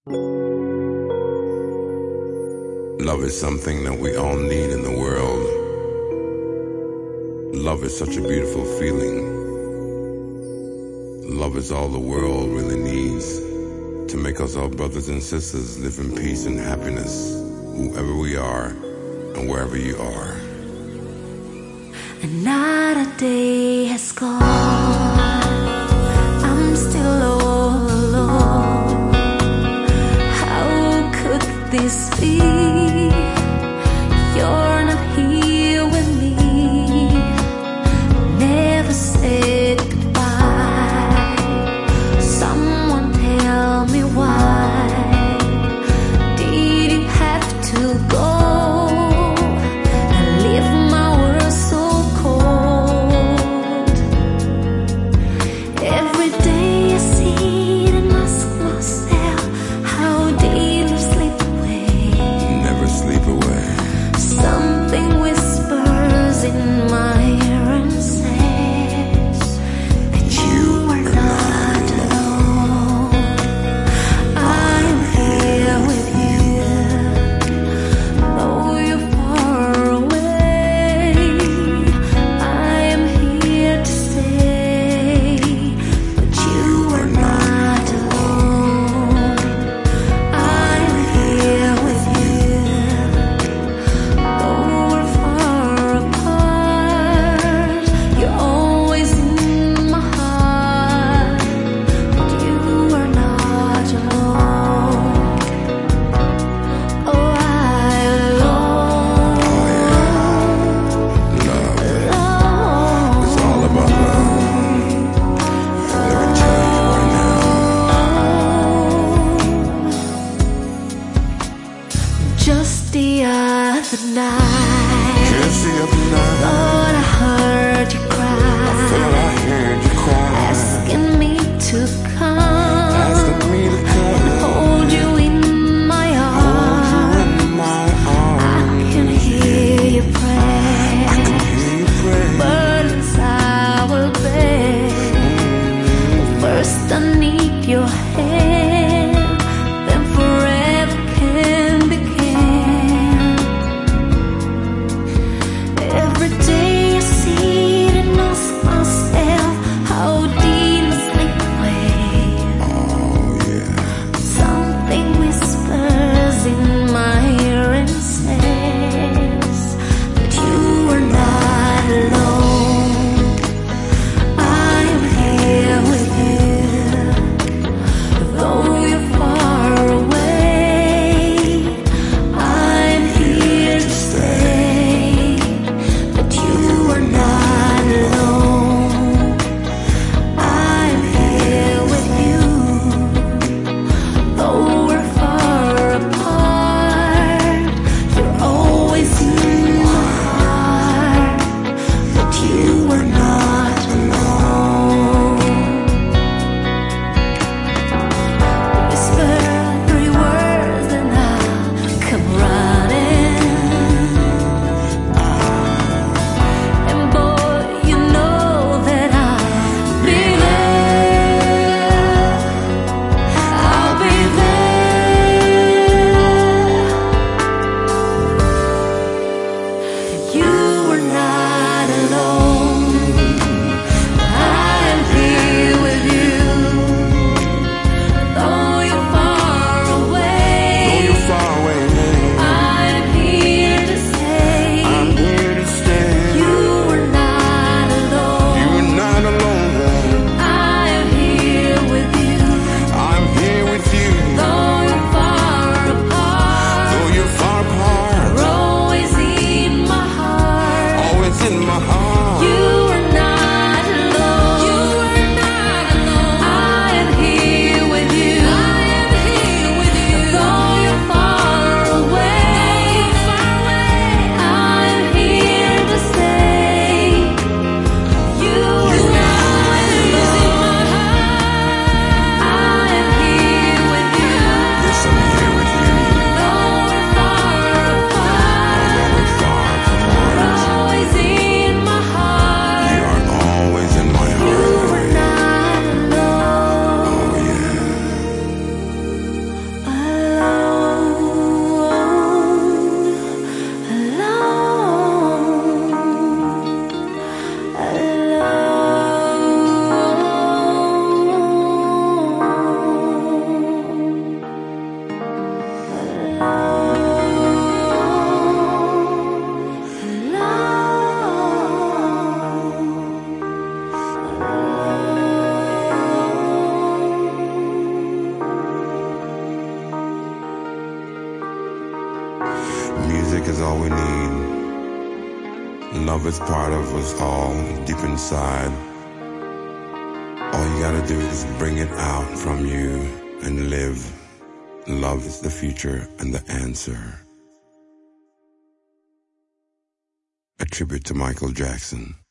Love is something that we all need in the world. Love is such a beautiful feeling. Love is all the world really needs to make us all brothers and sisters live in peace and happiness, whoever we are and wherever you are. Another day has gone. I'm still all alone. How could this be? You're not here with me. Never said goodbye. Someone tell me why did you have to go and leave my world so cold? Every day I sit and ask myself, how did you sleep away? Never sleep away. Something whispers in my ear and says that you are not alone. I'm here with you, though you're far away. I am here to say that you are not alone. I'm here with you, though we're far apart. You're always in my heart, but you are not alone. Oh, I long, Love is all about love. Let me tell you right now. just the other night, Just the other night, thought I heard you cry, thought I heard you cry, asking me to come asking me to come, hold you in my hold you arms. in my I arms. can hear you pray, I can hear you pray. burdens I will bear. First I need your hand, then forever can begin. Love is part of us all, deep inside. All you gotta do is bring it out from you and live. Love is the future and the answer. A tribute to Michael Jackson.